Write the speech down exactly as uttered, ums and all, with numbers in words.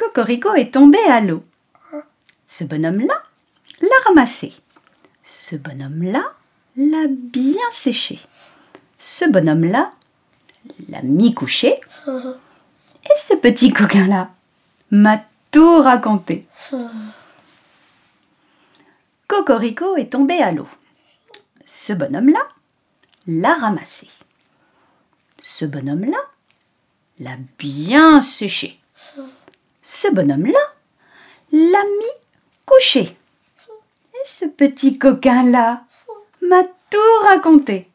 Cocorico est tombé à l'eau. Ce bonhomme-là l'a ramassé. Ce bonhomme-là l'a bien séché. Ce bonhomme-là l'a mis couché. Et ce petit coquin-là m'a tout raconté. Cocorico est tombé à l'eau. Ce bonhomme-là l'a ramassé. Ce bonhomme-là l'a bien séché. Ce bonhomme-là l'a mis couché. Et ce petit coquin-là m'a tout raconté.